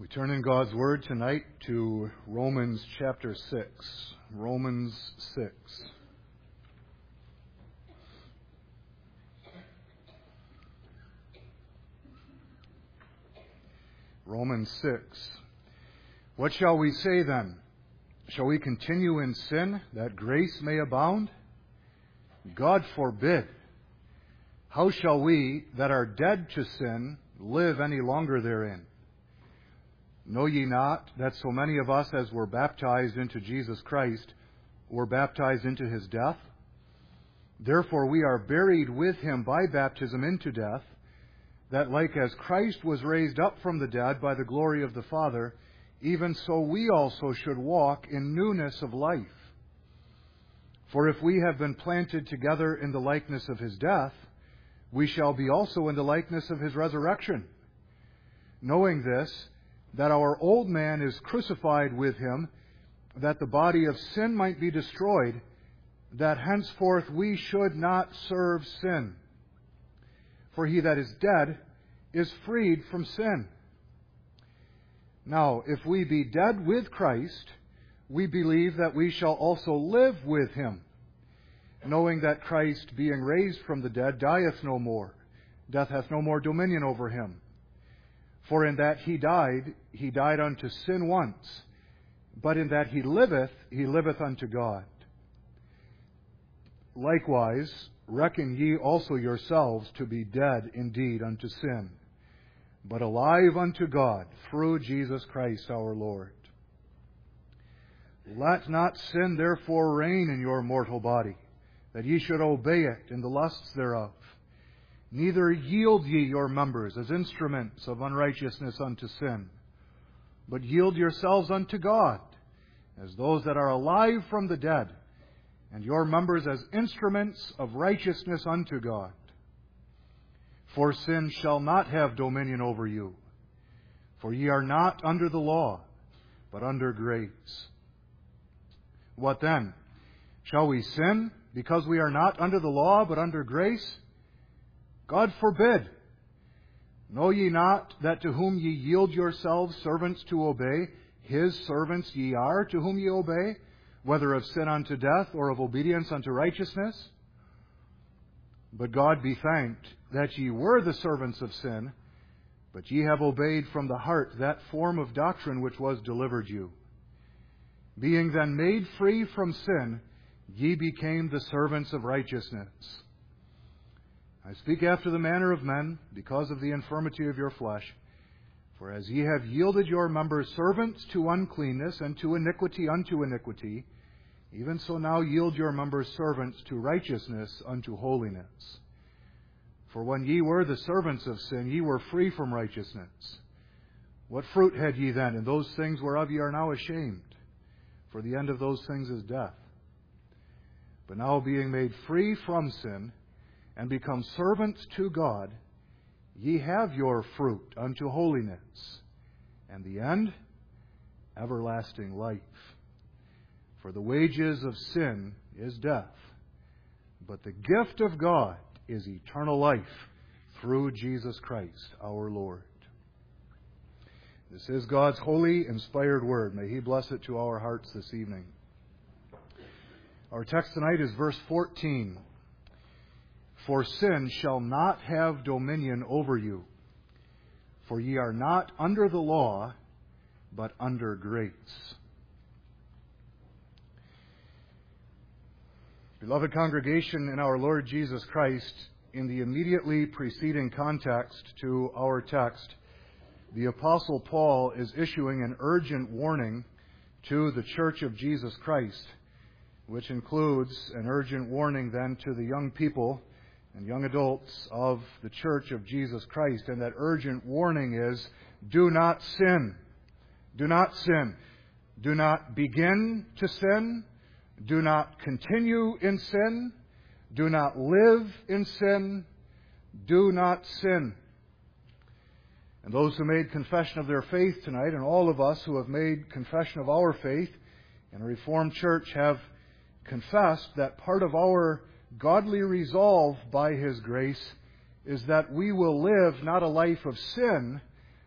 We turn in God's Word tonight to Romans chapter 6. Romans 6. Romans 6. What shall we say then? Shall we continue in sin that grace may abound? God forbid. How shall we that are dead to sin live any longer therein? Know ye not that so many of us as were baptized into Jesus Christ were baptized into his death? Therefore we are buried with him by baptism into death, that like as Christ was raised up from the dead by the glory of the Father, even so we also should walk in newness of life. For if we have been planted together in the likeness of his death, we shall be also in the likeness of his resurrection. Knowing this, that our old man is crucified with him, that the body of sin might be destroyed, that henceforth we should not serve sin. For he that is dead is freed from sin. Now, if we be dead with Christ, we believe that we shall also live with him, knowing that Christ, being raised from the dead, dieth no more. Death hath no more dominion over him. For in that he died unto sin once, but in that he liveth unto God. Likewise, reckon ye also yourselves to be dead indeed unto sin, but alive unto God through Jesus Christ our Lord. Let not sin therefore reign in your mortal body, that ye should obey it in the lusts thereof. Neither yield ye your members as instruments of unrighteousness unto sin, but yield yourselves unto God, as those that are alive from the dead, and your members as instruments of righteousness unto God. For sin shall not have dominion over you, for ye are not under the law, but under grace. What then? Shall we sin because we are not under the law, but under grace? God forbid. Know ye not that to whom ye yield yourselves servants to obey, his servants ye are to whom ye obey, whether of sin unto death or of obedience unto righteousness? But God be thanked that ye were the servants of sin, but ye have obeyed from the heart that form of doctrine which was delivered you. Being then made free from sin, ye became the servants of righteousness. I speak after the manner of men, because of the infirmity of your flesh. For as ye have yielded your members servants to uncleanness, and to iniquity unto iniquity, even so now yield your members servants to righteousness unto holiness. For when ye were the servants of sin, ye were free from righteousness. What fruit had ye then in those things whereof ye are now ashamed? For the end of those things is death. But now being made free from sin, and become servants to God, ye have your fruit unto holiness, and the end, everlasting life. For the wages of sin is death, but the gift of God is eternal life through Jesus Christ our Lord. This is God's holy, inspired word. May He bless it to our hearts this evening. Our text tonight is verse 14. For sin shall not have dominion over you, for ye are not under the law, but under grace. Beloved congregation in our Lord Jesus Christ, in the immediately preceding context to our text, the Apostle Paul is issuing an urgent warning to the Church of Jesus Christ, which includes an urgent warning then to the young people and young adults of the Church of Jesus Christ. And that urgent warning is, do not sin. Do not sin. Do not begin to sin. Do not continue in sin. Do not live in sin. Do not sin. And those who made confession of their faith tonight, and all of us who have made confession of our faith in a Reformed church, have confessed that part of our godly resolve by His grace is that we will live not a life of sin,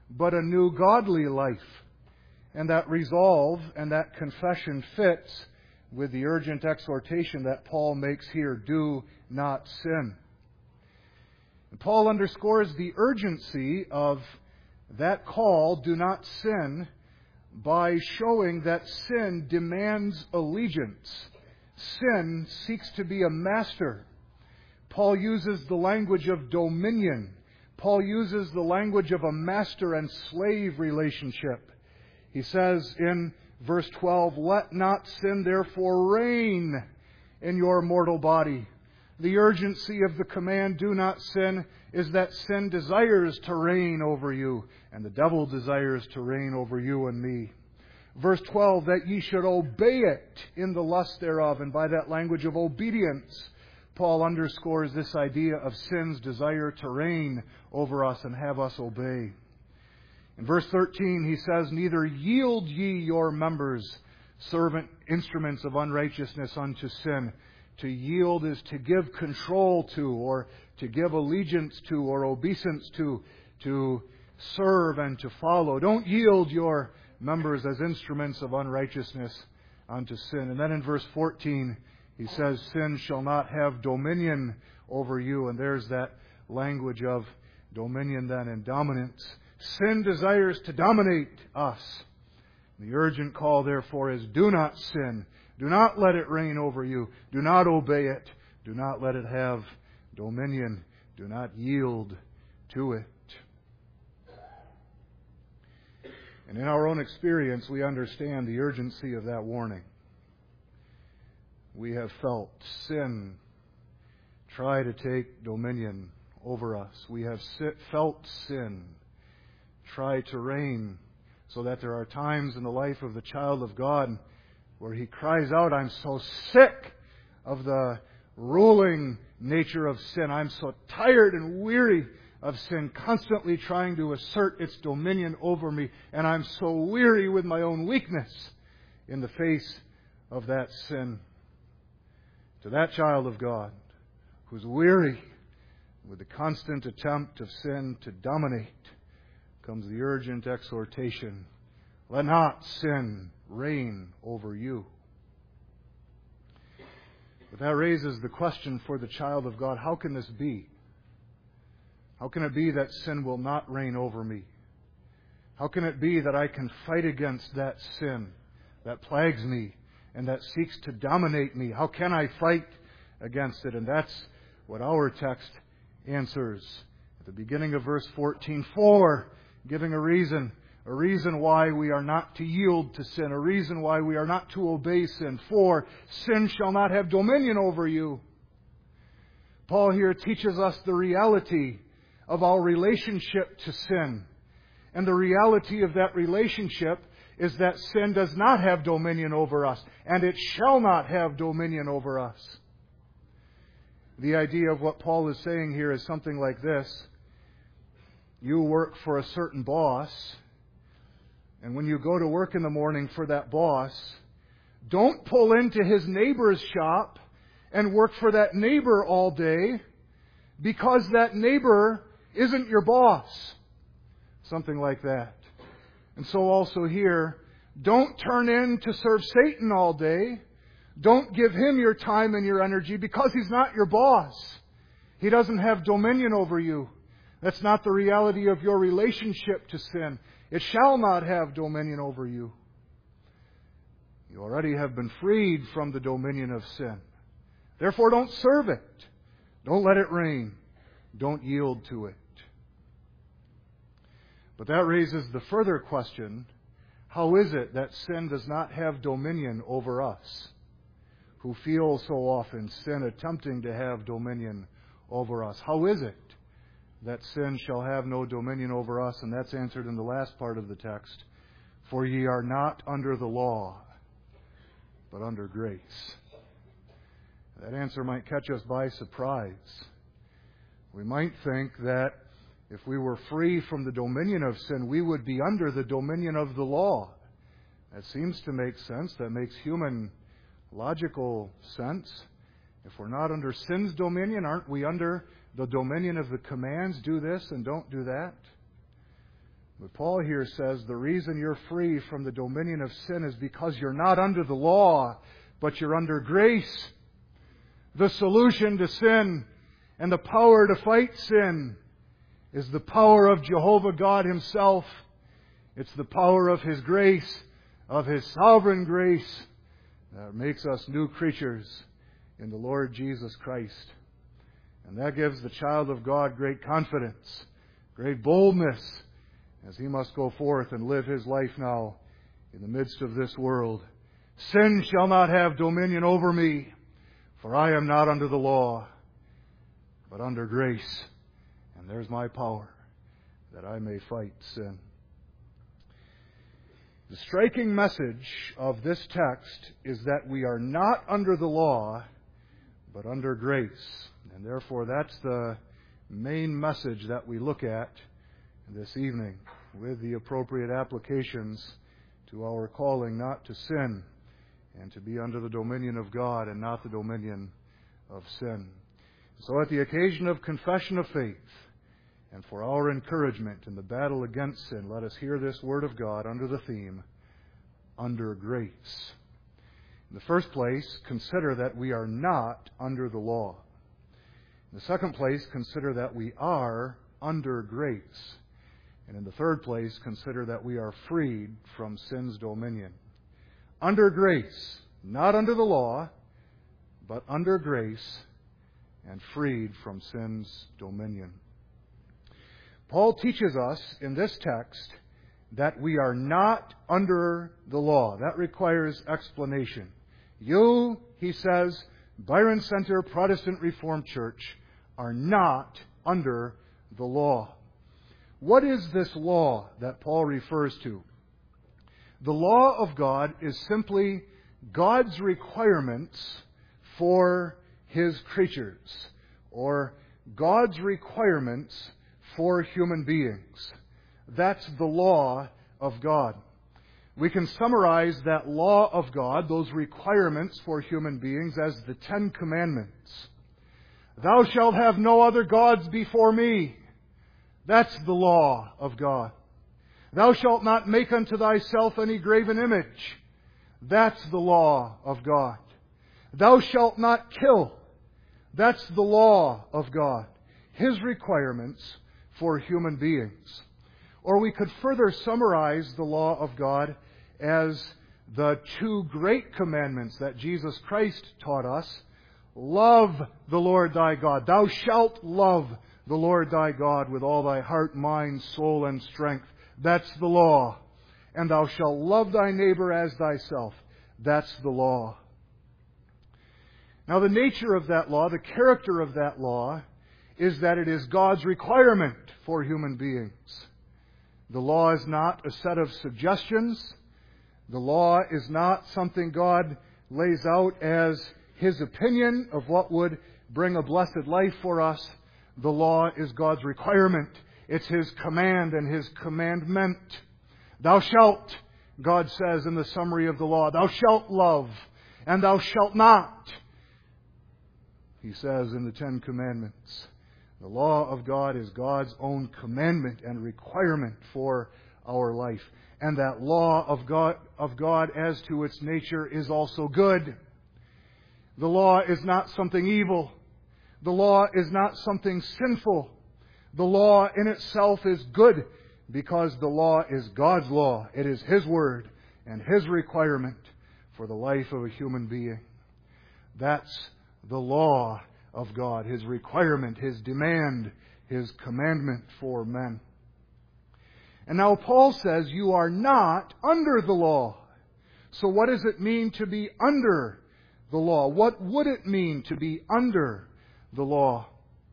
but a new godly life. And that resolve and that confession fits with the urgent exhortation that Paul makes here, do not sin. And Paul underscores the urgency of that call, do not sin, by showing that sin demands allegiance. Sin seeks to be a master. Paul uses the language of dominion. Paul uses the language of a master and slave relationship. He says in verse 12, let not sin therefore reign in your mortal body. The urgency of the command, do not sin, is that sin desires to reign over you, and the devil desires to reign over you and me. Verse 12, that ye should obey it in the lust thereof. And by that language of obedience, Paul underscores this idea of sin's desire to reign over us and have us obey. In verse 13, he says, neither yield ye your members servant instruments of unrighteousness unto sin. To yield is to give control to, or to give allegiance to, or obeisance to serve and to follow. Don't yield your members as instruments of unrighteousness unto sin. And then in verse 14, he says, sin shall not have dominion over you. And there's that language of dominion then and dominance. Sin desires to dominate us. The urgent call, therefore, is do not sin. Do not let it reign over you. Do not obey it. Do not let it have dominion. Do not yield to it. And in our own experience, we understand the urgency of that warning. We have felt sin try to take dominion over us. We have felt sin try to reign, so that there are times in the life of the child of God where he cries out, I'm so sick of the ruling nature of sin. I'm so tired and weary of sin constantly trying to assert its dominion over me. And I'm so weary with my own weakness in the face of that sin. To that child of God who's weary with the constant attempt of sin to dominate comes the urgent exhortation, let not sin reign over you. But that raises the question for the child of God, how can this be? How can it be that sin will not reign over me? How can it be that I can fight against that sin that plagues me and that seeks to dominate me? How can I fight against it? And that's what our text answers. At the beginning of verse 14, for giving a reason why we are not to yield to sin, a reason why we are not to obey sin. For sin shall not have dominion over you. Paul here teaches us the reality of our relationship to sin. And the reality of that relationship is that sin does not have dominion over us, and it shall not have dominion over us. The idea of what Paul is saying here is something like this. You work for a certain boss, and when you go to work in the morning for that boss, don't pull into his neighbor's shop and work for that neighbor all day because that neighbor isn't your boss. Something like that. And so also here, don't turn in to serve Satan all day. Don't give him your time and your energy because he's not your boss. He doesn't have dominion over you. That's not the reality of your relationship to sin. It shall not have dominion over you. You already have been freed from the dominion of sin. Therefore, don't serve it. Don't let it reign. Don't yield to it. But that raises the further question, how is it that sin does not have dominion over us, who feel so often sin attempting to have dominion over us? How is it that sin shall have no dominion over us? And that's answered in the last part of the text. For ye are not under the law, but under grace. That answer might catch us by surprise. We might think that if we were free from the dominion of sin, we would be under the dominion of the law. That seems to make sense. That makes human logical sense. If we're not under sin's dominion, aren't we under the dominion of the commands? Do this and don't do that. But Paul here says the reason you're free from the dominion of sin is because you're not under the law, but you're under grace. The solution to sin and the power to fight sin is the power of Jehovah God Himself. It's the power of His grace, of His sovereign grace, that makes us new creatures in the Lord Jesus Christ. And that gives the child of God great confidence, great boldness, as he must go forth and live his life now in the midst of this world. Sin shall not have dominion over me, for I am not under the law, but under grace. And there's my power, that I may fight sin. The striking message of this text is that we are not under the law, but under grace. And therefore that's the main message that we look at this evening, with the appropriate applications to our calling not to sin and to be under the dominion of God and not the dominion of sin. So at the occasion of confession of faith and for our encouragement in the battle against sin, let us hear this word of God under the theme, under grace. In the first place, consider that we are not under the law. In the second place, consider that we are under grace. And in the third place, consider that we are freed from sin's dominion. Under grace, not under the law, but under grace and freed from sin's dominion. Paul teaches us in this text that we are not under the law. That requires explanation. You, he says, Byron Center Protestant Reformed Church, are not under the law. What is this law that Paul refers to? The law of God is simply God's requirements for His creatures, or God's requirements for human beings. That's the law of God. We can summarize that law of God, those requirements for human beings, as the 10 Commandments. Thou shalt have no other gods before me. That's the law of God. Thou shalt not make unto thyself any graven image. That's the law of God. Thou shalt not kill. That's the law of God. His requirements for human beings. Or we could further summarize the law of God as the 2 great commandments that Jesus Christ taught us. Love the Lord thy God. Thou shalt love the Lord thy God with all thy heart, mind, soul, and strength. That's the law. And thou shalt love thy neighbor as thyself. That's the law. Now the nature of that law, the character of that law, is that it is God's requirement for human beings. The law is not a set of suggestions. The law is not something God lays out as His opinion of what would bring a blessed life for us. The law is God's requirement. It's His command and His commandment. Thou shalt, God says in the summary of the law, thou shalt love, and thou shalt not, He says in the 10 Commandments. The law of God is God's own commandment and requirement for our life. And that law of God as to its nature is also good. The law is not something evil. The law is not something sinful. The law in itself is good because the law is God's law. It is His word and His requirement for the life of a human being. That's the law of God, His requirement, His demand, His commandment for men. And now Paul says you are not under the law. So what does it mean to be under the law? What would it mean to be under the law?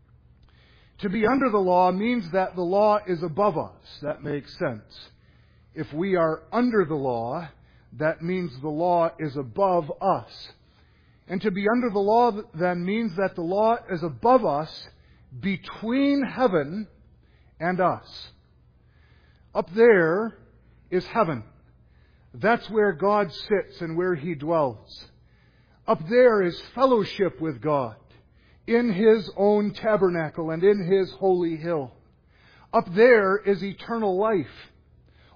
To be under the law means that the law is above us. That makes sense. If we are under the law, that means the law is above us. And to be under the law then means that the law is above us, between heaven and us. Up there is heaven. That's where God sits and where He dwells. Up there is fellowship with God in His own tabernacle and in His holy hill. Up there is eternal life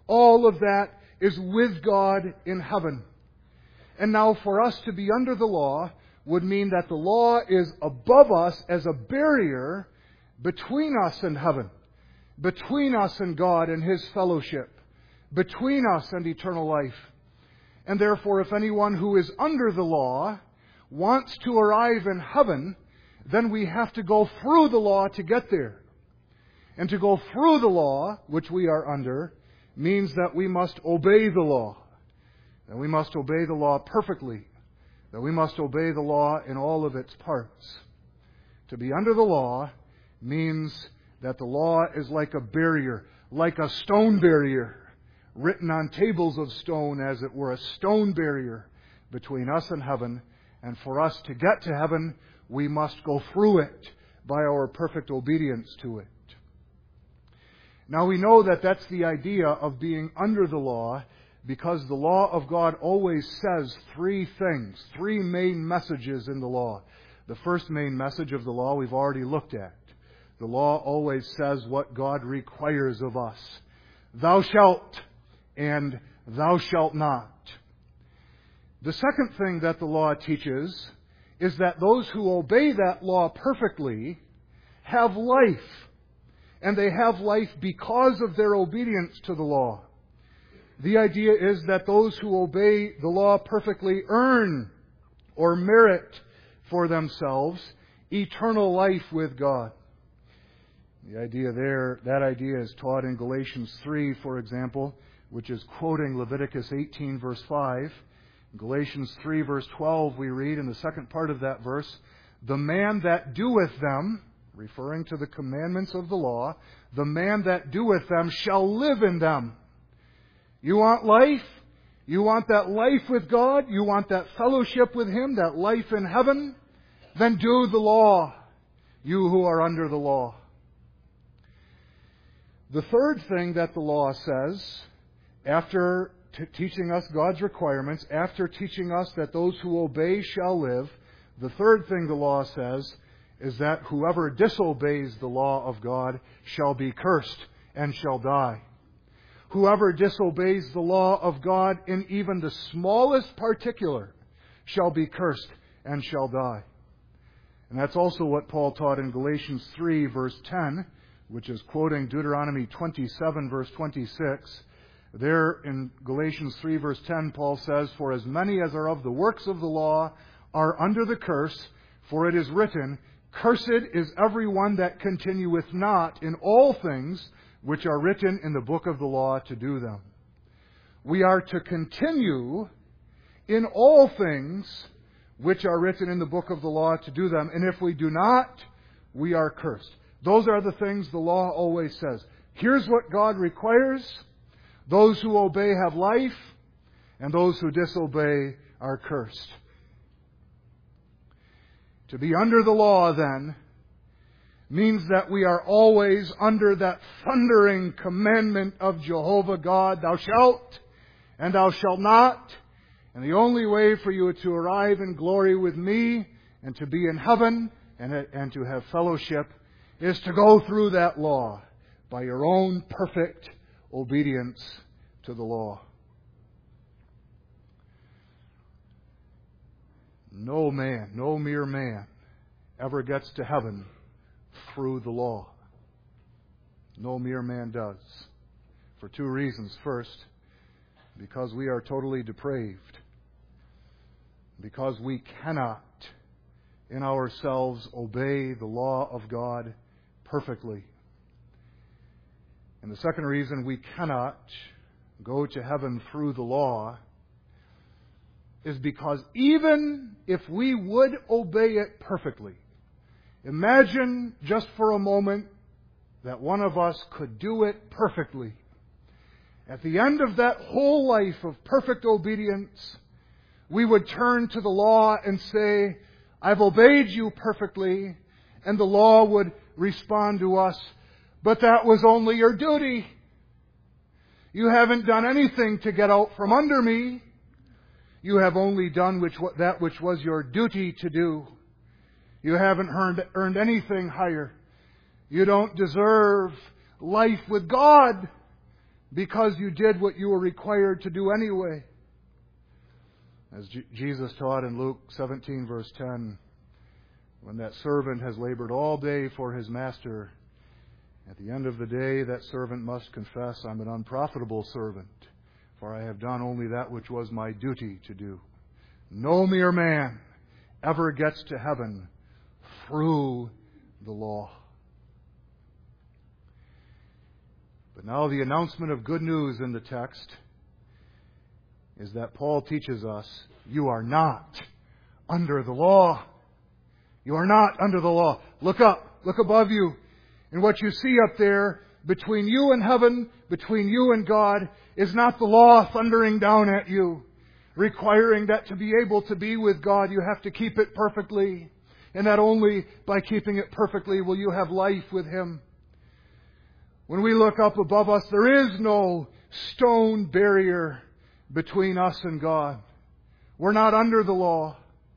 All of that is with God in heaven. And now for us to be under the law would mean that the law is above us as a barrier between us and heaven, between us and God and His fellowship, between us and eternal life. And therefore, if anyone who is under the law wants to arrive in heaven, then we have to go through the law to get there. And to go through the law, which we are under, means that we must obey the law. That we must obey the law perfectly. That we must obey the law in all of its parts. To be under the law means that the law is like a barrier, like a stone barrier, written on tables of stone, as it were, a stone barrier between us and heaven. And for us to get to heaven, we must go through it by our perfect obedience to it. Now we know that that's the idea of being under the law, because the law of God always says three things, three main messages in the law. The first main message of the law we've already looked at. The law always says what God requires of us. Thou shalt and thou shalt not. The second thing that the law teaches is that those who obey that law perfectly have life. And they have life because of their obedience to the law. The idea is that those who obey the law perfectly earn or merit for themselves eternal life with God. The idea there, that idea is taught in Galatians 3, for example, which is quoting Leviticus 18, verse 5. In Galatians 3, verse 12, we read in the second part of that verse, "The man that doeth them," referring to the commandments of the law, "the man that doeth them shall live in them." You want life? You want that life with God? You want that fellowship with Him, that life in heaven? Then do the law, you who are under the law. The third thing that the law says, after teaching us God's requirements, after teaching us that those who obey shall live, the third thing the law says is that whoever disobeys the law of God shall be cursed and shall die. Whoever disobeys the law of God in even the smallest particular shall be cursed and shall die. And that's also what Paul taught in Galatians 3, verse 10, which is quoting Deuteronomy 27, verse 26. There in Galatians 3, verse 10, Paul says, "For as many as are of the works of the law are under the curse, for it is written, Cursed is every one that continueth not in all things which are written in the book of the law to do them." We are to continue in all things which are written in the book of the law to do them. And if we do not, we are cursed. Those are the things the law always says. Here's what God requires. Those who obey have life, and those who disobey are cursed. To be under the law, then, means that we are always under that thundering commandment of Jehovah God, "Thou shalt and thou shalt not." And the only way for you to arrive in glory with me and to be in heaven and to have fellowship is to go through that law by your own perfect obedience to the law. No man, no mere man, ever gets to heaven through the law. No mere man does. For two reasons. First, because we are totally depraved. Because we cannot in ourselves obey the law of God perfectly. And the second reason we cannot go to heaven through the law is because even if we would obey it perfectly, imagine just for a moment that one of us could do it perfectly. At the end of that whole life of perfect obedience, we would turn to the law and say, "I've obeyed you perfectly," and the law would respond to us, "But that was only your duty. You haven't done anything to get out from under me. You have only done that which was your duty to do. You haven't earned anything higher. You don't deserve life with God. because you did what you were required to do anyway. As Jesus taught in Luke 17, verse 10, when that servant has labored all day for his master, at the end of the day that servant must confess, I'm an unprofitable servant, for I have done only that which was my duty to do. No mere man ever gets to heaven through the law. But now the announcement of good news in the text is that Paul teaches us, you are not under the law. You are not under the law. Look up, look above you. And what you see up there, between you and heaven, between you and God, is not the law thundering down at you, requiring that to be able to be with God, you have to keep it perfectly. And that only by keeping it perfectly will you have life with Him. When we look up above us, there is no stone barrier between us and God. We're not under the law.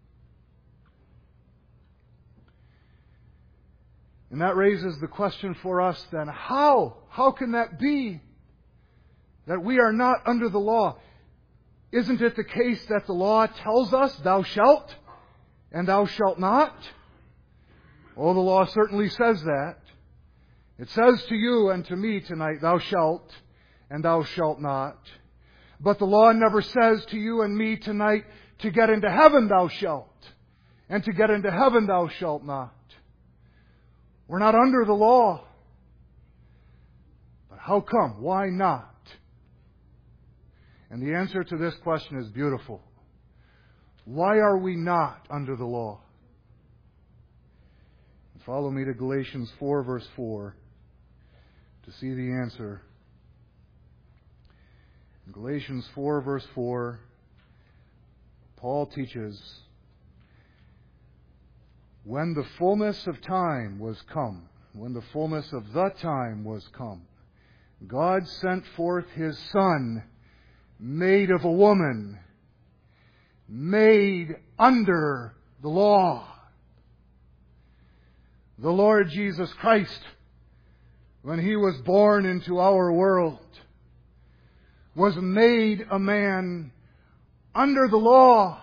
And that raises the question for us then, how? How can that be? That we are not under the law? Isn't it the case that the law tells us, thou shalt, and thou shalt not? Oh, the law certainly says that. It says to you and to me tonight, thou shalt, and thou shalt not. But the law never says to you and me tonight, to get into heaven thou shalt, and to get into heaven thou shalt not. We're not under the law. But how come? Why not? And the answer to this question is beautiful. Why are we not under the law? Follow me to Galatians 4, verse 4, to see the answer. In Galatians 4, verse 4, Paul teaches, when the fullness of time was come, when the fullness of the time was come, God sent forth His Son, made of a woman, made under the law. The Lord Jesus Christ, when He was born into our world, was made a man under the law.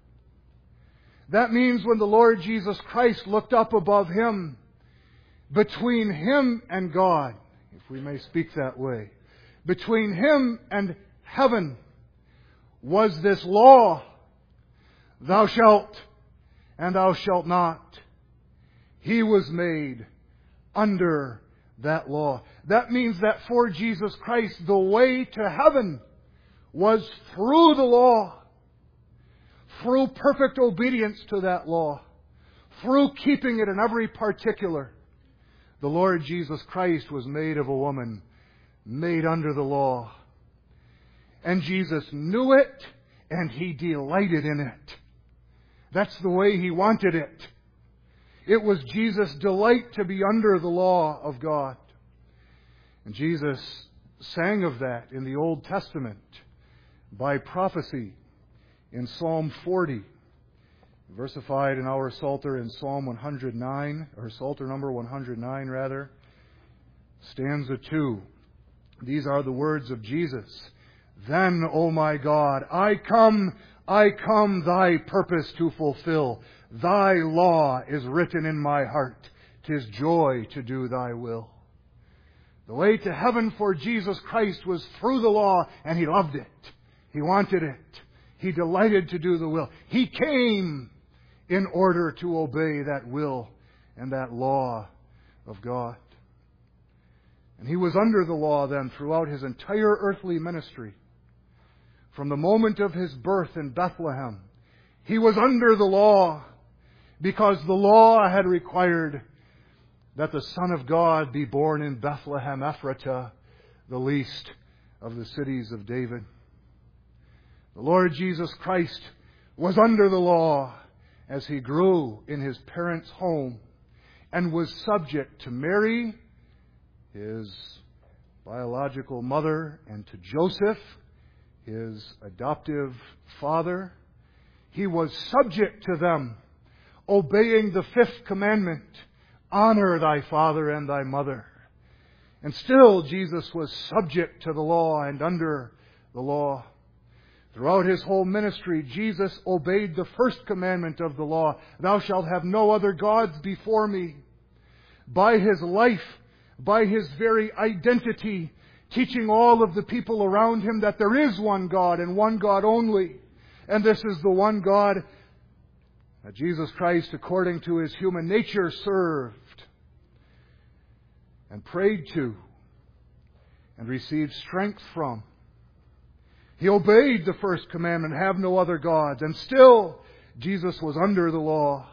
That means when the Lord Jesus Christ looked up above Him, between Him and God, if we may speak that way, between Him and heaven was this law, thou shalt and thou shalt not. He was made under that law. That means that for Jesus Christ, the way to heaven was through the law, through perfect obedience to that law, through keeping it in every particular. The Lord Jesus Christ was made of a woman, made under the law. And Jesus knew it, and He delighted in it. That's the way He wanted it. It was Jesus' delight to be under the law of God. And Jesus sang of that in the Old Testament by prophecy in Psalm 40, versified in our Psalter in Psalm 109, or Psalter number 109 rather, stanza 2. These are the words of Jesus. Then, O my God, I come Thy purpose to fulfill. Thy law is written in my heart. 'Tis joy to do Thy will. The way to heaven for Jesus Christ was through the law, and He loved it. He wanted it. He delighted to do the will. He came in order to obey that will and that law of God. And He was under the law then throughout His entire earthly ministry. From the moment of His birth in Bethlehem, He was under the law because the law had required that the Son of God be born in Bethlehem Ephratah, the least of the cities of David. The Lord Jesus Christ was under the law as He grew in His parents' home and was subject to Mary, His biological mother, and to Joseph, His adoptive father. He was subject to them, obeying the 5th commandment, honor thy father and thy mother. And still Jesus was subject to the law and under the law. Throughout His whole ministry, Jesus obeyed the first commandment of the law, "Thou shalt have no other gods before me." By His life, by His very identity, teaching all of the people around Him that there is one God and one God only. And this is the one God that Jesus Christ, according to His human nature, served and prayed to and received strength from. He obeyed the first commandment, "Have no other gods." And still, Jesus was under the law.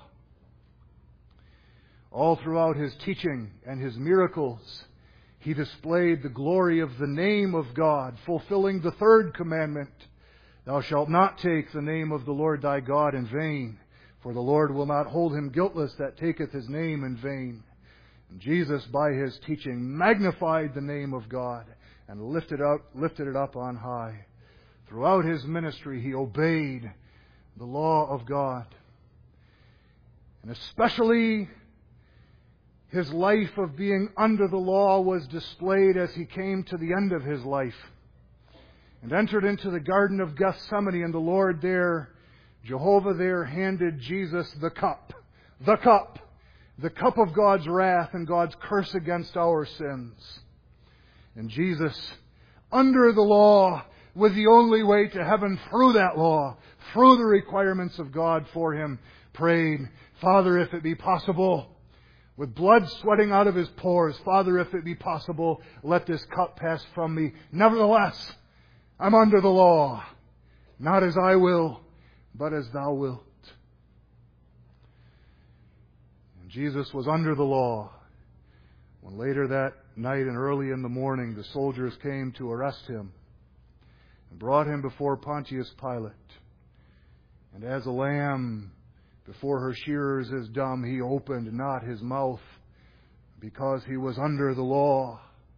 All throughout His teaching and His miracles, He displayed the glory of the name of God, fulfilling the third commandment, "Thou shalt not take the name of the Lord thy God in vain, for the Lord will not hold him guiltless that taketh His name in vain." And Jesus, by His teaching, magnified the name of God and lifted it up on high. Throughout His ministry, He obeyed the law of God. And especially His life of being under the law was displayed as He came to the end of His life and entered into the Garden of Gethsemane, and the Lord there, Jehovah there, handed Jesus the cup of God's wrath and God's curse against our sins. And Jesus, under the law, with the only way to heaven through that law, through the requirements of God for Him, prayed, "Father, if it be possible," with blood sweating out of His pores, "Father, if it be possible, let this cup pass from me. Nevertheless, I'm under the law. Not as I will, but as Thou wilt." And Jesus was under the law when later that night and early in the morning the soldiers came to arrest Him and brought Him before Pontius Pilate. And as a lamb before her shearers is dumb, He opened not His mouth, because He was under the law.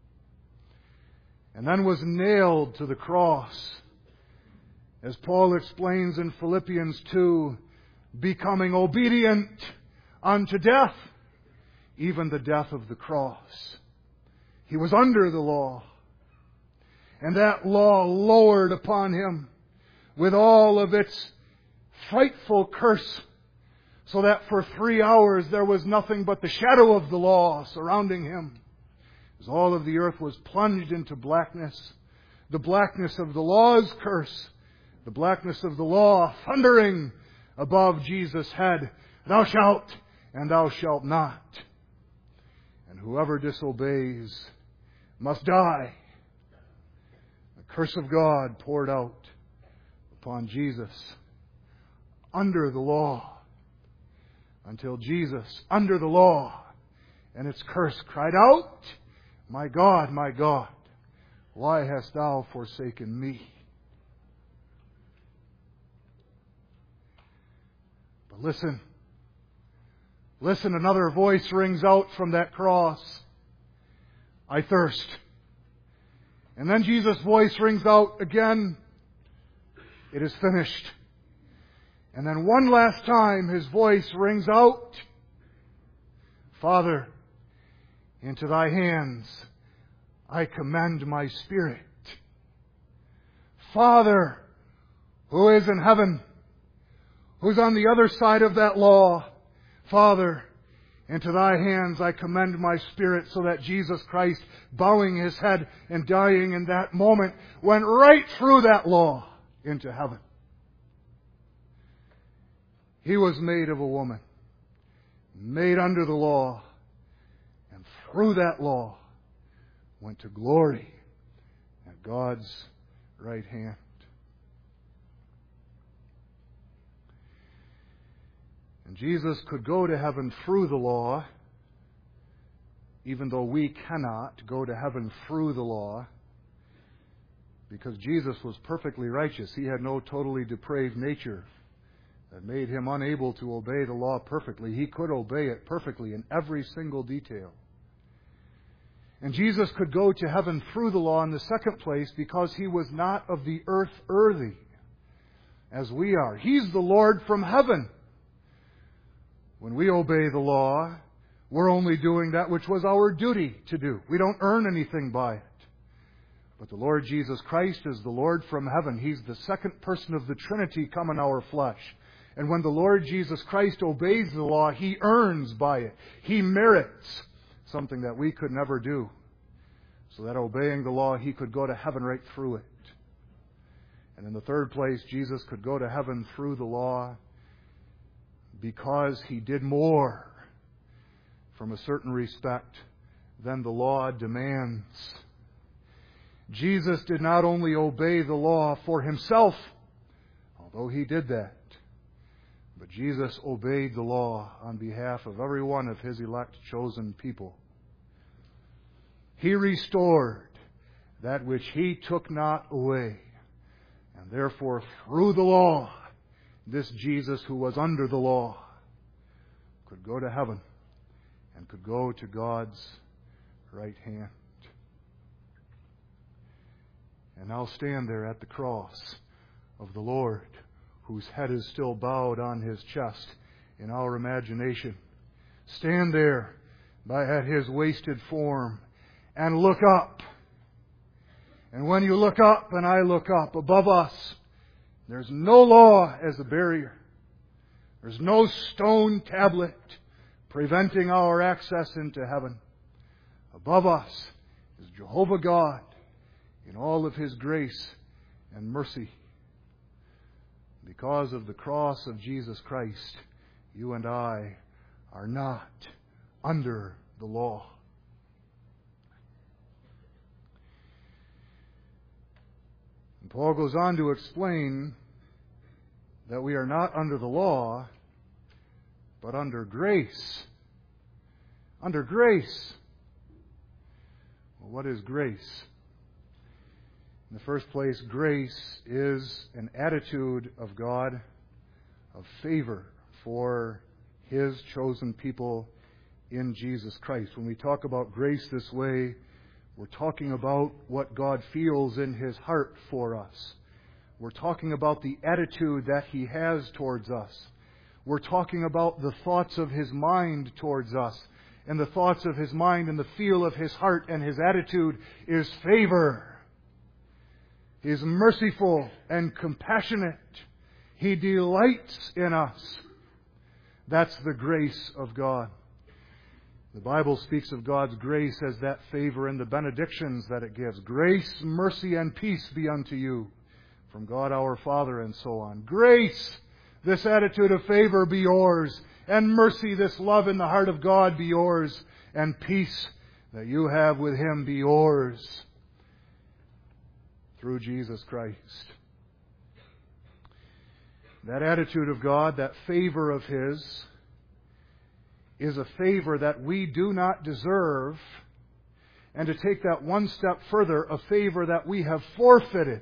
And then was nailed to the cross, as Paul explains in Philippians 2, becoming obedient unto death, even the death of the cross. He was under the law. And that law lowered upon Him with all of its frightful curse, so that for 3 hours there was nothing but the shadow of the law surrounding Him, as all of the earth was plunged into blackness, the blackness of the law's curse, the blackness of the law thundering above Jesus' head, "Thou shalt, and thou shalt not. And whoever disobeys must die." The curse of God poured out upon Jesus under the law, until Jesus, under the law and its curse, cried out, my God, why hast Thou forsaken me?" But listen, another voice rings out from that cross, "I thirst." And then Jesus' voice rings out again, "It is finished." And then one last time His voice rings out, "Father, into Thy hands I commend my spirit." Father, who is in heaven, who's on the other side of that law, "Father, into Thy hands I commend my spirit," so that Jesus Christ, bowing His head and dying in that moment, went right through that law into heaven. He was made of a woman, made under the law, and through that law went to glory at God's right hand. And Jesus could go to heaven through the law, even though we cannot go to heaven through the law, because Jesus was perfectly righteous. He had no totally depraved nature that made Him unable to obey the law perfectly. He could obey it perfectly in every single detail. And Jesus could go to heaven through the law in the second place because He was not of the earth earthy, as we are. He's the Lord from heaven. When we obey the law, We're only doing that which was our duty to do. We don't earn anything by it. But the Lord Jesus Christ is the Lord from heaven. He's the second person of the Trinity come in our flesh. And when the Lord Jesus Christ obeys the law, He earns by it. He merits something that we could never do. So that obeying the law, He could go to heaven right through it. And in the third place, Jesus could go to heaven through the law because He did more from a certain respect than the law demands. Jesus did not only obey the law for Himself, although He did that, but Jesus obeyed the law on behalf of every one of His elect chosen people. He restored that which He took not away. And therefore, through the law, this Jesus who was under the law could go to heaven and could go to God's right hand. And I'll stand there at the cross of the Lord, whose head is still bowed on His chest in our imagination. Stand there at His wasted form and look up. And when you look up and I look up above us, there's no law as a barrier. There's no stone tablet preventing our access into heaven. Above us is Jehovah God in all of His grace and mercy. Because of the cross of Jesus Christ, you and I are not under the law. And Paul goes on to explain that we are not under the law, but under grace. Under grace. Well, what is grace? In the first place, grace is an attitude of God of favor for His chosen people in Jesus Christ. When we talk about grace this way, we're talking about what God feels in His heart for us. We're talking about the attitude that He has towards us. We're talking about the thoughts of His mind towards us. And the thoughts of His mind and the feel of His heart and His attitude is favor. He is merciful and compassionate. He delights in us. That's the grace of God. The Bible speaks of God's grace as that favor in the benedictions that it gives. Grace, mercy, and peace be unto you from God our Father, and so on. Grace, this attitude of favor, be yours. And mercy, this love in the heart of God, be yours. And peace that you have with Him be yours through Jesus Christ. That attitude of God, that favor of His, is a favor that we do not deserve, and to take that one step further, a favor that we have forfeited.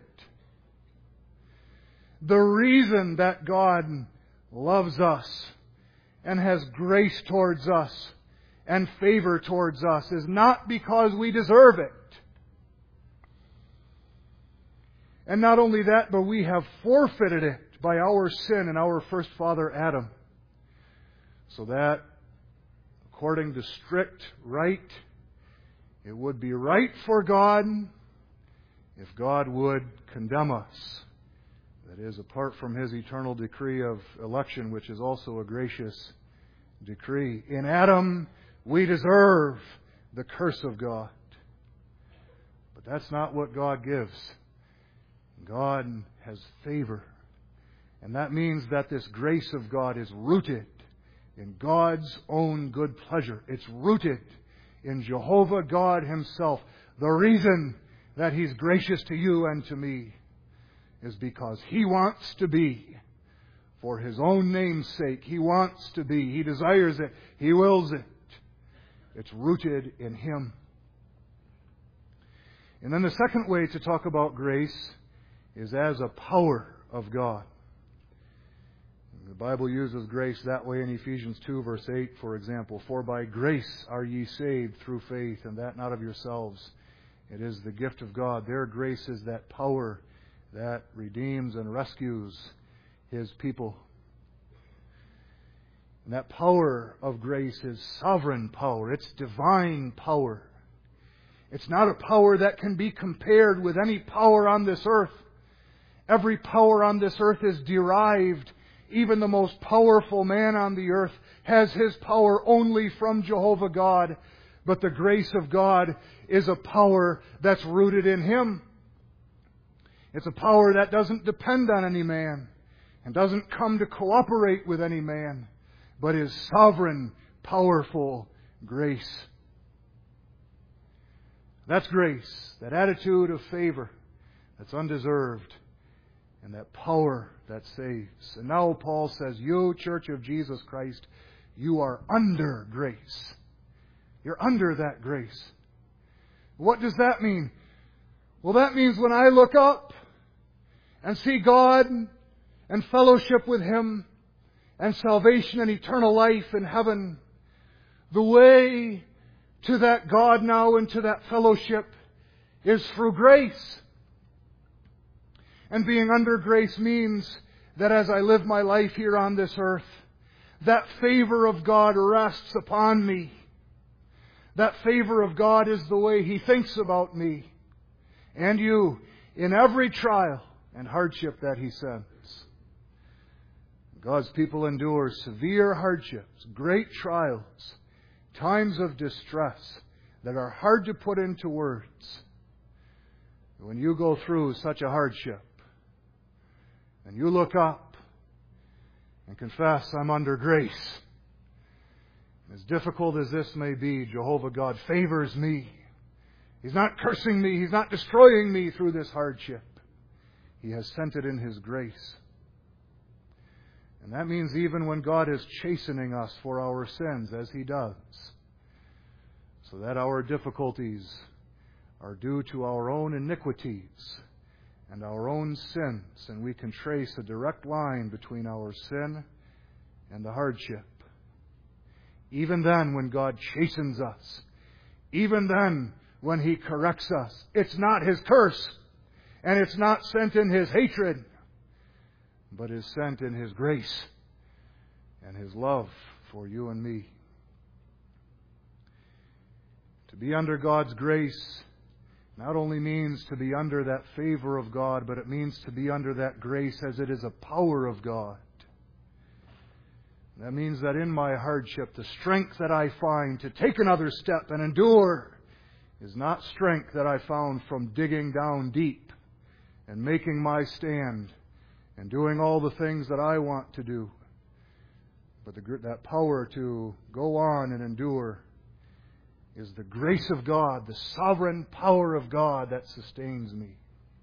The reason that God loves us and has grace towards us and favor towards us is not because we deserve it. And not only that, but we have forfeited it by our sin and our first father Adam. So that, according to strict right, it would be right for God if God would condemn us. That is, apart from His eternal decree of election, which is also a gracious decree. In Adam, we deserve the curse of God. But that's not what God gives. God has favor. And that means that this grace of God is rooted in God's own good pleasure. It's rooted in Jehovah God Himself. The reason that He's gracious to you and to me is because He wants to be. For His own name's sake, He wants to be. He desires it. He wills it. It's rooted in Him. And then the second way to talk about grace is as a power of God. The Bible uses grace that way in Ephesians 2 verse 8, for example. For by grace are ye saved through faith, and that not of yourselves. It is the gift of God. Their grace is that power that redeems and rescues His people. And that power of grace is sovereign power. It's divine power. It's not a power that can be compared with any power on this earth. Every power on this earth is derived. Even the most powerful man on the earth has his power only from Jehovah God. But the grace of God is a power that's rooted in Him. It's a power that doesn't depend on any man and doesn't come to cooperate with any man, but is sovereign, powerful grace. That's grace, that attitude of favor that's undeserved, and that power that saves. And now Paul says, you, Church of Jesus Christ, you are under grace. You're under that grace. What does that mean? Well, that means when I look up and see God and fellowship with Him and salvation and eternal life in heaven, the way to that God now and to that fellowship is through grace. And being under grace means that as I live my life here on this earth, that favor of God rests upon me. That favor of God is the way He thinks about me and you in every trial and hardship that He sends. God's people endure severe hardships, great trials, times of distress that are hard to put into words. When you go through such a hardship and you look up and confess, I'm under grace. As difficult as this may be, Jehovah God favors me. He's not cursing me. He's not destroying me through this hardship. He has sent it in His grace. And that means even when God is chastening us for our sins, as He does, so that our difficulties are due to our own iniquities and our own sins, and we can trace a direct line between our sin and the hardship. Even then, when God chastens us, even then, when He corrects us, it's not His curse, and it's not sent in His hatred, but is sent in His grace and His love for you and me. To be under God's grace not only means to be under that favor of God, but it means to be under that grace as it is a power of God. That means that in my hardship, the strength that I find to take another step and endure is not strength that I found from digging down deep and making my stand and doing all the things that I want to do. But that power to go on and endure is the grace of God, the sovereign power of God that sustains me.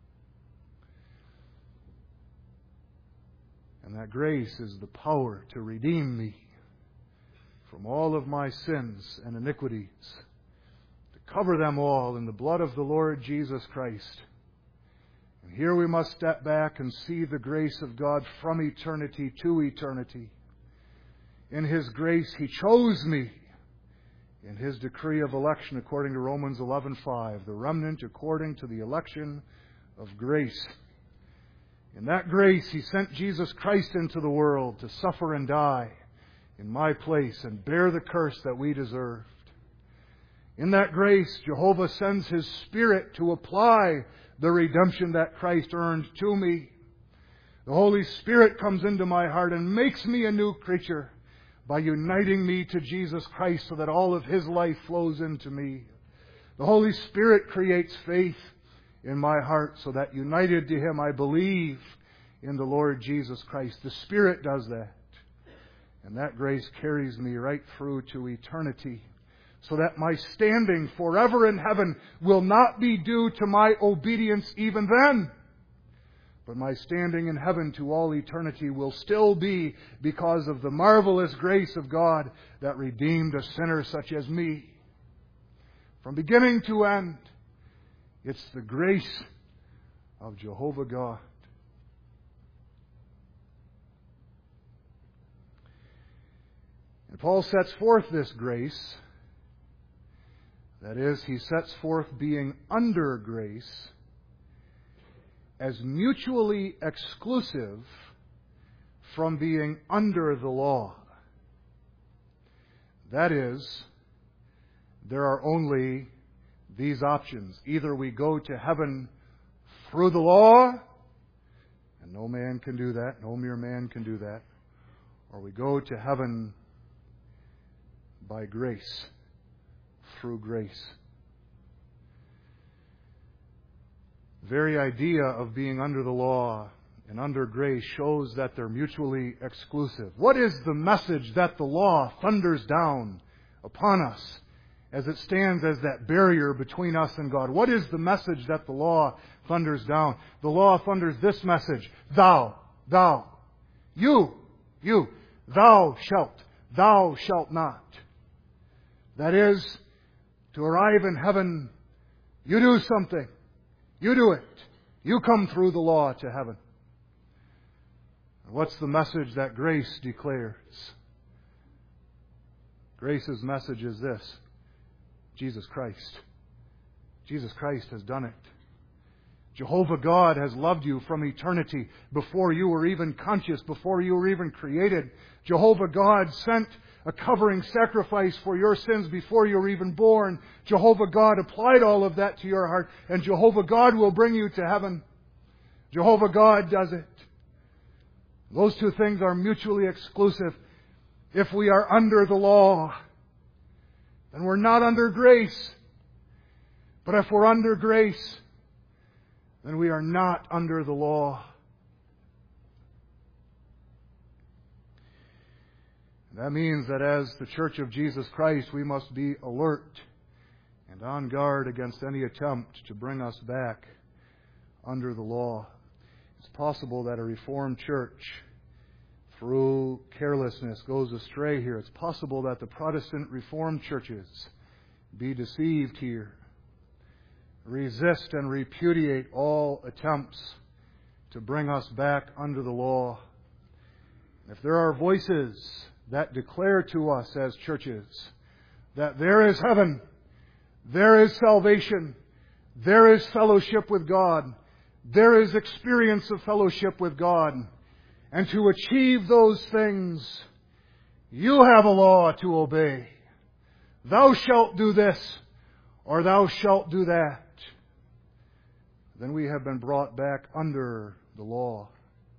And that grace is the power to redeem me from all of my sins and iniquities, to cover them all in the blood of the Lord Jesus Christ. And here we must step back and see the grace of God from eternity to eternity. In His grace, He chose me. In His decree of election, according to Romans 11:5, the remnant according to the election of grace. In that grace, He sent Jesus Christ into the world to suffer and die in my place and bear the curse that we deserved. In that grace, Jehovah sends His Spirit to apply the redemption that Christ earned to me. The Holy Spirit comes into my heart and makes me a new creature by uniting me to Jesus Christ so that all of His life flows into me. The Holy Spirit creates faith in my heart so that united to Him I believe in the Lord Jesus Christ. The Spirit does that. And that grace carries me right through to eternity so that my standing forever in heaven will not be due to my obedience even then. But my standing in heaven to all eternity will still be because of the marvelous grace of God that redeemed a sinner such as me. From beginning to end, it's the grace of Jehovah God. And Paul sets forth this grace. That is, he sets forth being under grace as mutually exclusive from being under the law. That is, there are only these options. Either we go to heaven through the law, and no man can do that, no mere man can do that, or we go to heaven by grace, through grace. The very idea of being under the law and under grace shows that they're mutually exclusive. What is the message that the law thunders down upon us as it stands as that barrier between us and God? What is the message that the law thunders down? The law thunders this message: thou, you, thou shalt not. That is, to arrive in heaven, you do something. You do it. You come through the law to heaven. And what's the message that grace declares? Grace's message is this: Jesus Christ. Jesus Christ has done it. Jehovah God has loved you from eternity, before you were even conscious, before you were even created. Jehovah God sent a covering sacrifice for your sins before you were even born. Jehovah God applied all of that to your heart, and Jehovah God will bring you to heaven. Jehovah God does it. Those two things are mutually exclusive. If we are under the law, then we're not under grace. But if we're under grace, then we are not under the law. That means that as the Church of Jesus Christ, we must be alert and on guard against any attempt to bring us back under the law. It's possible that a Reformed church, through carelessness, goes astray here. It's possible that the Protestant Reformed churches be deceived here. Resist and repudiate all attempts to bring us back under the law. If there are voices that declare to us as churches that there is heaven, there is salvation, there is fellowship with God, there is experience of fellowship with God, and to achieve those things, you have a law to obey. Thou shalt do this, or thou shalt do that. Then we have been brought back under the law.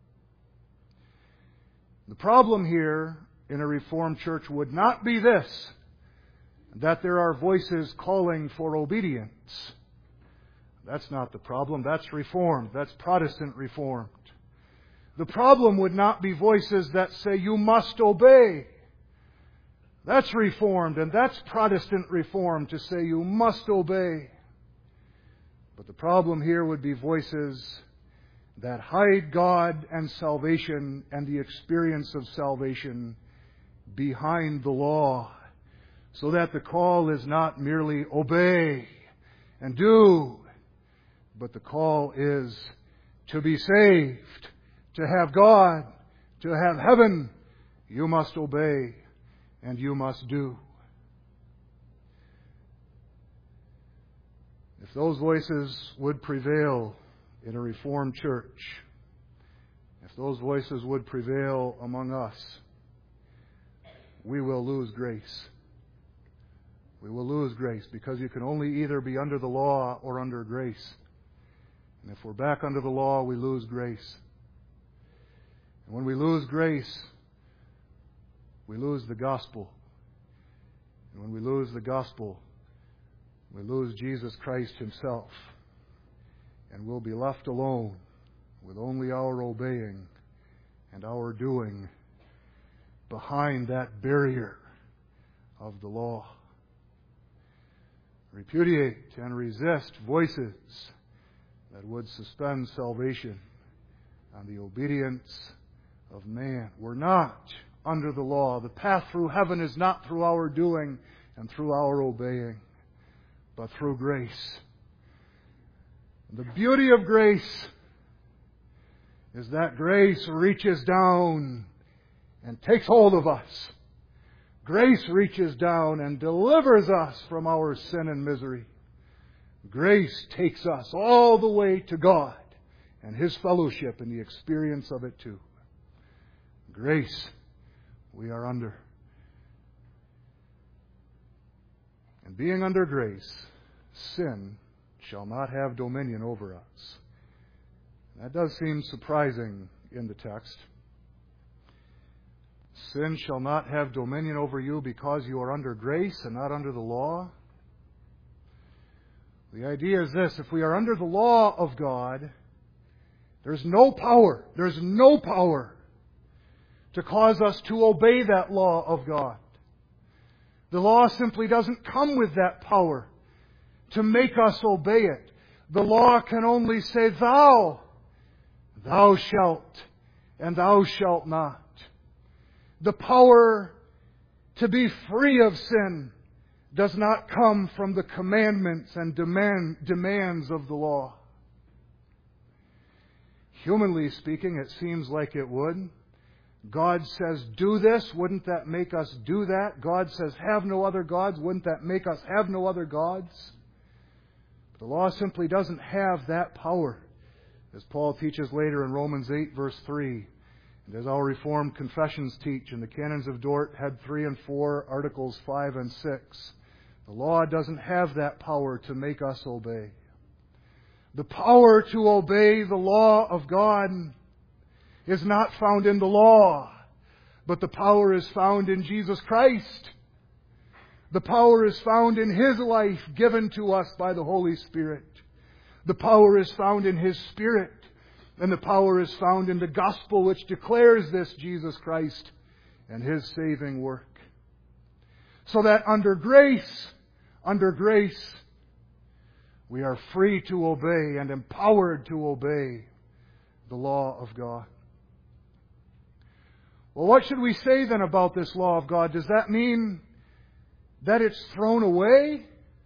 The problem here in a Reformed church would not be this: that there are voices calling for obedience. That's not the problem. That's Reformed. That's Protestant Reformed. The problem would not be voices that say you must obey. That's Reformed, and that's Protestant Reformed, to say you must obey. But the problem here would be voices that hide God and salvation and the experience of salvation behind the law, so that the call is not merely obey and do, but the call is to be saved, to have God, to have heaven. You must obey and you must do. If those voices would prevail in a Reformed church, if those voices would prevail among us, we will lose grace. We will lose grace, because you can only either be under the law or under grace. And if we're back under the law, we lose grace. And when we lose grace, we lose the gospel. And when we lose the gospel, we lose Jesus Christ Himself. And we'll be left alone with only our obeying and our doing behind that barrier of the law. Repudiate and resist voices that would suspend salvation on the obedience of man. We're not under the law. The path through heaven is not through our doing and through our obeying, but through grace. And the beauty of grace is that grace reaches down and takes hold of us. Grace reaches down and delivers us from our sin and misery. Grace takes us all the way to God and His fellowship and the experience of it too. Grace we are under. And being under grace, sin shall not have dominion over us. That does seem surprising in the text. Sin shall not have dominion over you because you are under grace and not under the law. The idea is this: if we are under the law of God, there's no power to cause us to obey that law of God. The law simply doesn't come with that power to make us obey it. The law can only say, thou shalt, and thou shalt not. The power to be free of sin does not come from the commandments and demands of the law. Humanly speaking, it seems like it would. God says, do this. Wouldn't that make us do that? God says, have no other gods. Wouldn't that make us have no other gods? But the law simply doesn't have that power. As Paul teaches later in Romans 8, verse 3, and as our Reformed confessions teach in the Canons of Dort, Head 3 and 4, Articles 5 and 6, the law doesn't have that power to make us obey. The power to obey the law of God is not found in the law, but the power is found in Jesus Christ. The power is found in His life given to us by the Holy Spirit. The power is found in His Spirit, and the power is found in the gospel which declares this Jesus Christ and His saving work. So that under grace, we are free to obey and empowered to obey the law of God. Well, what should we say then about this law of God? Does that mean that it's thrown away?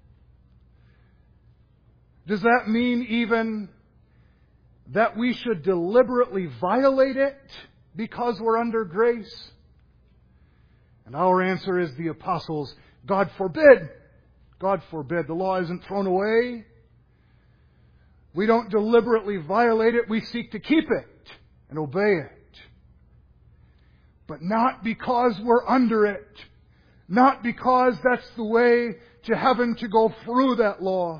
Does that mean even that we should deliberately violate it because we're under grace? And our answer is the apostles, God forbid. God forbid. The law isn't thrown away. We don't deliberately violate it. We seek to keep it and obey it. But not because we're under it. Not because that's the way to heaven, to go through that law.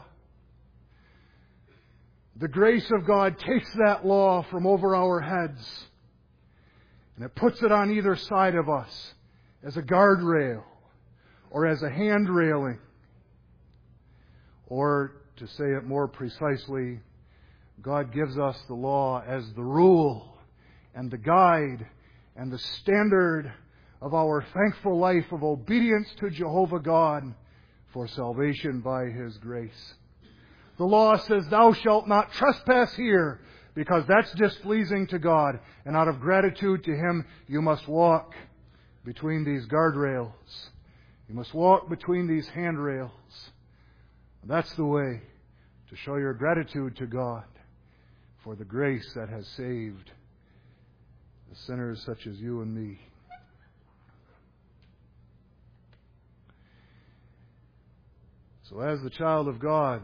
The grace of God takes that law from over our heads and it puts it on either side of us as a guardrail or as a hand railing. Or, to say it more precisely, God gives us the law as the rule and the guide and the standard of our thankful life of obedience to Jehovah God for salvation by His grace. The law says, thou shalt not trespass here, because that's displeasing to God. And out of gratitude to Him, you must walk between these guardrails. You must walk between these handrails. That's the way to show your gratitude to God for the grace that has saved the sinners such as you and me. So as the child of God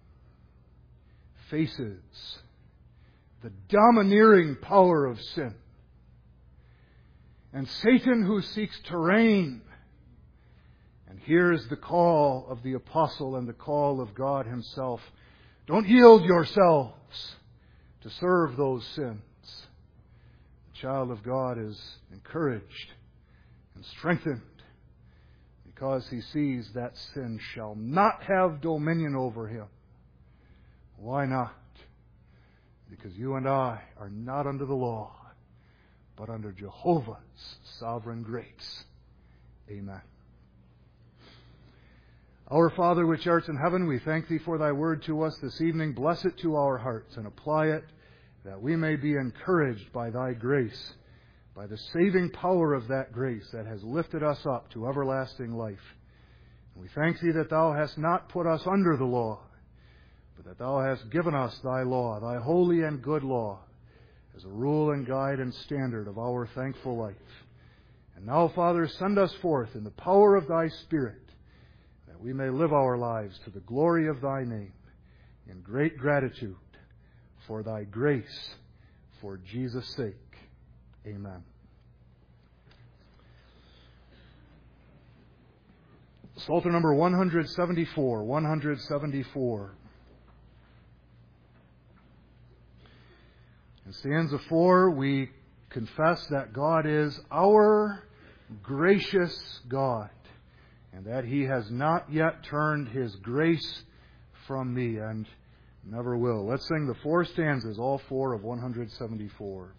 faces the domineering power of sin, and Satan who seeks to reign, and here's the call of the apostle and the call of God Himself, don't yield yourselves to serve those sins. The child of God is encouraged and strengthened because he sees that sin shall not have dominion over him. Why not? Because you and I are not under the law, but under Jehovah's sovereign grace. Amen. Our Father which art in heaven, we thank Thee for Thy word to us this evening. Bless it to our hearts and apply it, that we may be encouraged by Thy grace, by the saving power of that grace that has lifted us up to everlasting life. And we thank Thee that Thou hast not put us under the law, but that Thou hast given us Thy law, Thy holy and good law, as a rule and guide and standard of our thankful life. And now, Father, send us forth in the power of Thy Spirit, that we may live our lives to the glory of Thy name, in great gratitude for Thy grace, for Jesus' sake. Amen. Psalter number 174, 174. In stanza 4, we confess that God is our gracious God, and that He has not yet turned His grace from me, and never will. Let's sing the 4 stanzas, all 4 of 174.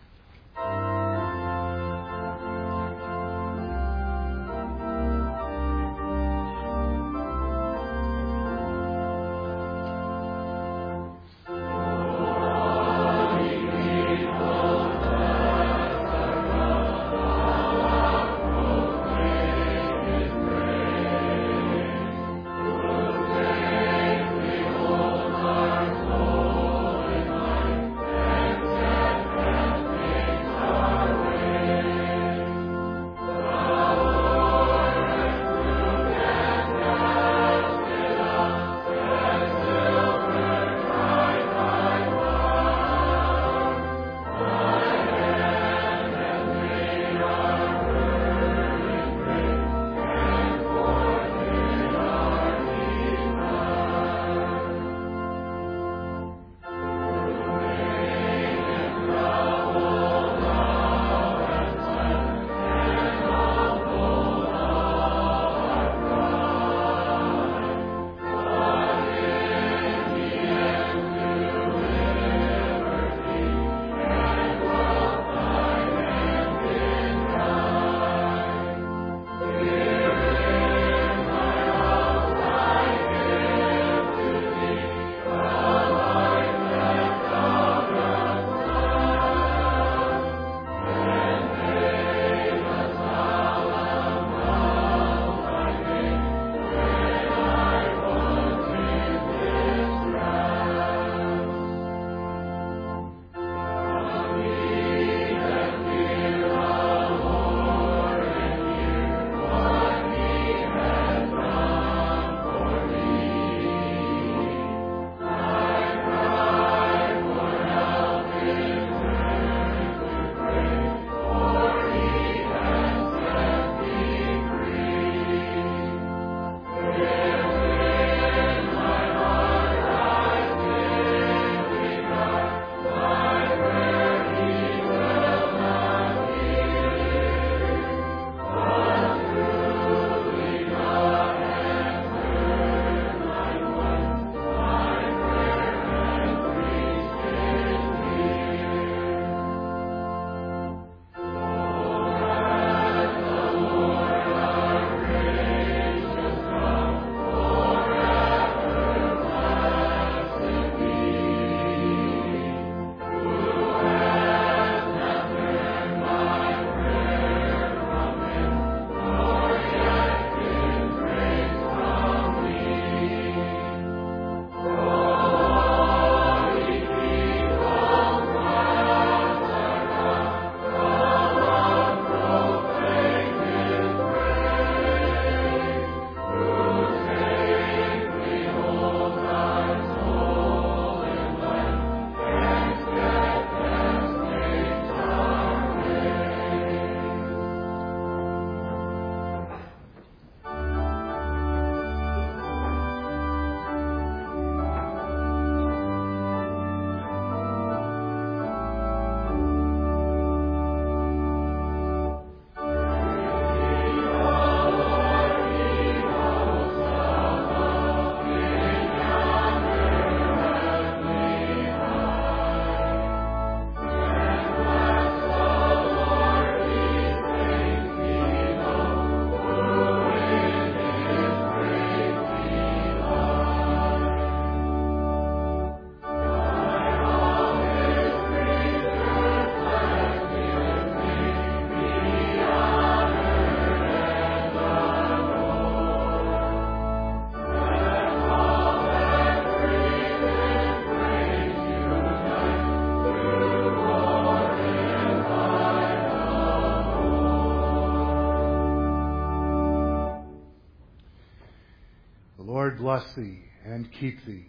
Lord bless thee and keep thee.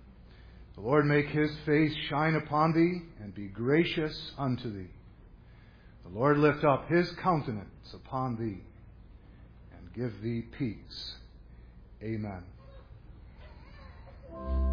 The Lord make his face shine upon thee and be gracious unto thee. The Lord lift up his countenance upon thee and give thee peace. Amen.